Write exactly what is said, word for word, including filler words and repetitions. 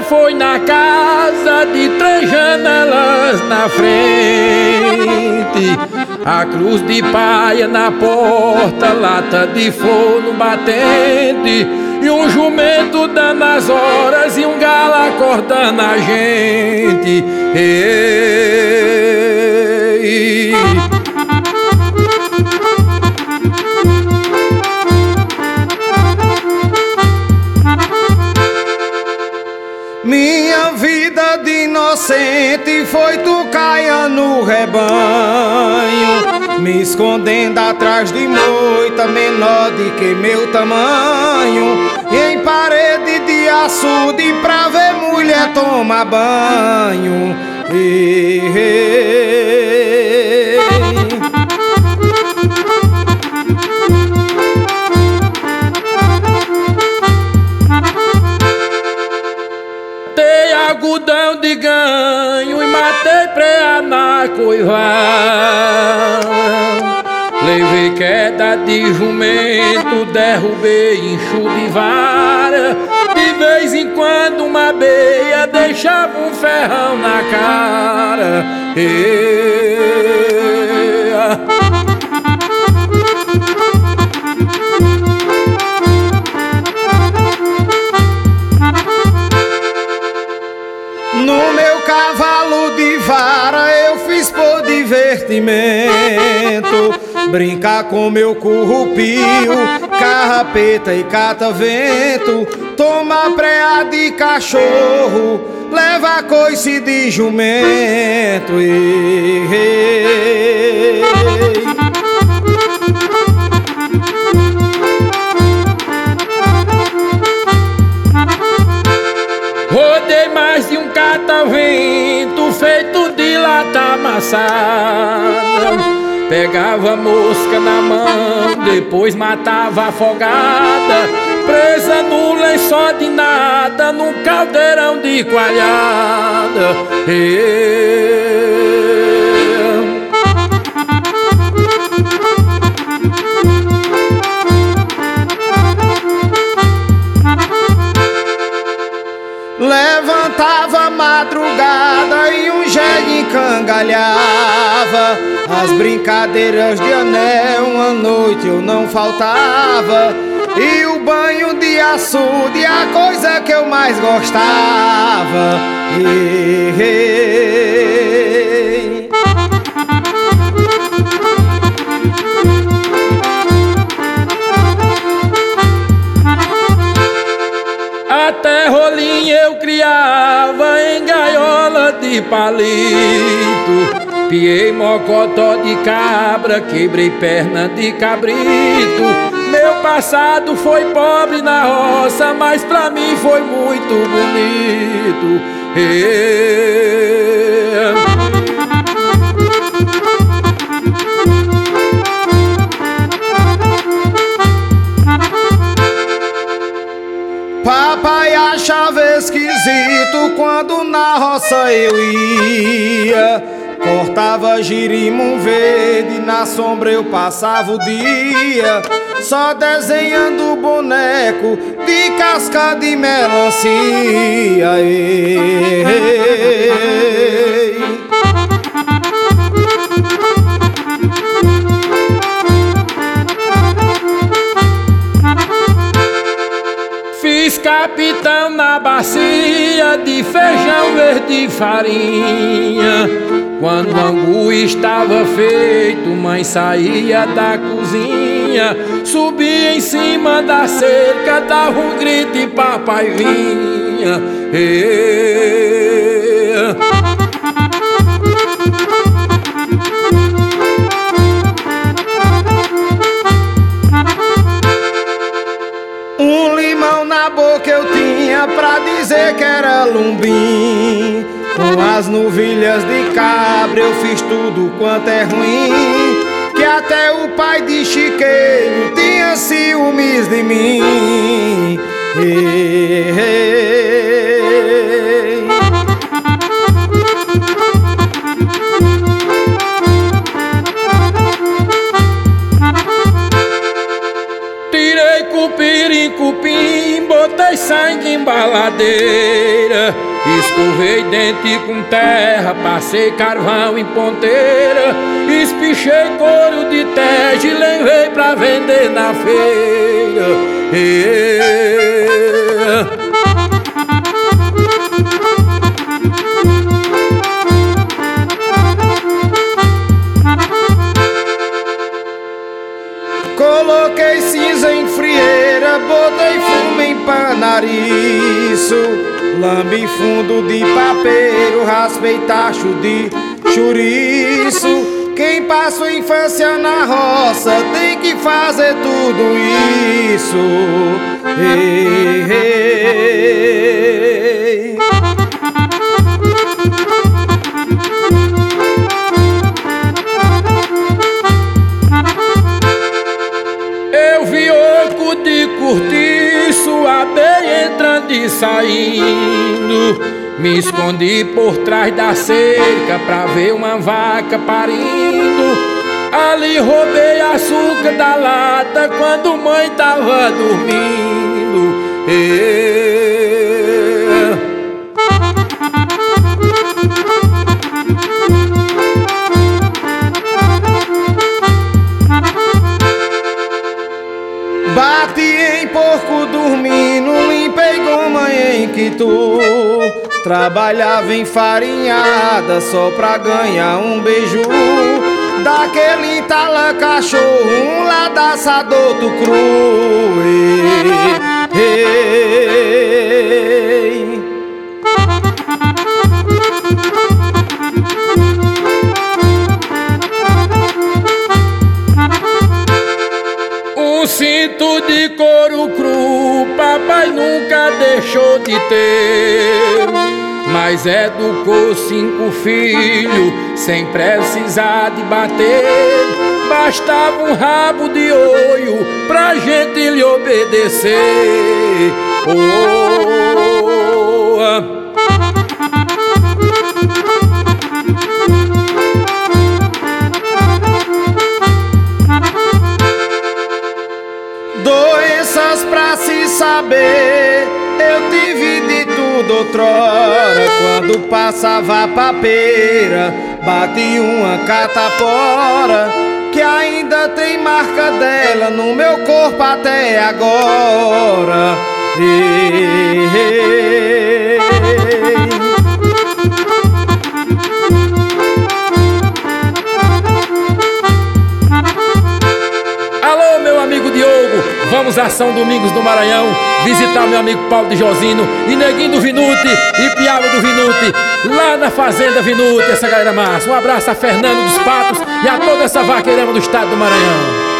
casa foi na casa de três janelas na frente, a cruz de paia na porta, lata de forno batente, e um jumento dando as horas e um galo acordando a gente. Ei. Minha vida de inocente foi tucaia no rebanho, me escondendo atrás de moita menor de que meu tamanho, em parede de açude pra ver mulher tomar banho. Ei, ei. Matei algodão de ganho e matei preá na coivara. Levei queda de jumento, derrubei enxo de vara. De vez em quando uma beia deixava um ferrão na cara. E... No meu cavalo de vara eu fiz por divertimento, brincar com meu currupio, carrapeta e catavento, tomar preá de cachorro, levar coice de jumento. Ei, ei. Rodei mais de um catavento feito de lata amassada, pegava mosca na mão, depois matava afogada, presa no lençol de nada, num caldeirão de coalhada. E... Levantava madrugada e um jegue encangalhava, as brincadeiras de anel uma noite eu não faltava, e o banho de açude a coisa que eu mais gostava. Ei, ei. Até rolinho eu criava em gaiola de palito, piei mocotó de cabra, quebrei perna de cabrito. Meu passado foi pobre na roça, mas pra mim foi muito bonito. E... Papai achava esquisito quando na roça eu ia, cortava girimum verde, na sombra eu passava o dia, só desenhando boneco de casca de melancia. Ei, ei. Fiz capitão na bacia de feijão verde e farinha. Quando o angu estava feito, mãe saía da cozinha, subia em cima da cerca, dava um grito e papai vinha. E... Um limão na boca eu tinha pra dizer que era lumbim, com as novilhas de cabra eu fiz tudo quanto é ruim, que até o pai de chiqueiro tinha ciúmes de mim. Ei, ei. Tirei cupim, cupim, botei sangue embaladeira. Escovei dente com terra, passei carvão em ponteira, espichei couro de teste e levei pra vender na feira. E... Coloquei cinza em frieira, botei fumo em panariço, lambi fundo de papeiro, raspei tacho de chouriço. Quem passa a infância na roça tem que fazer tudo isso. Ei, ei. Eu vi oco de cortiço, abelha entrando e saindo. Me escondi por trás da cerca pra ver uma vaca parindo. Ali roubei açúcar da lata quando mãe tava dormindo. E... Bati em porco dormindo, limpei goma em quitu. Trabalhava em farinhada só pra ganhar um beiju. Daquele entala cachorro, um ladaçado, outro cru. Ei, ei. Um cinto de couro cru, papai nunca deixou de ter, mas educou cinco filhos sem precisar de bater. Bastava um rabo de olho pra gente lhe obedecer. Oh, oh, oh. Doenças pra se saber, eu tive de tudo outrora. Quando passava a papeira, bati uma catapora, que ainda tem marca dela no meu corpo até agora. Ei, ei, ei. Alô, meu amigo Diogo, vamos a São Domingos do Maranhão visitar meu amigo Paulo de Josino e Neguinho do Vinute e Piaba do Vinute, lá na Fazenda Vinute, essa galera massa. Um abraço a Fernando dos Patos e a toda essa vaqueirama do estado do Maranhão.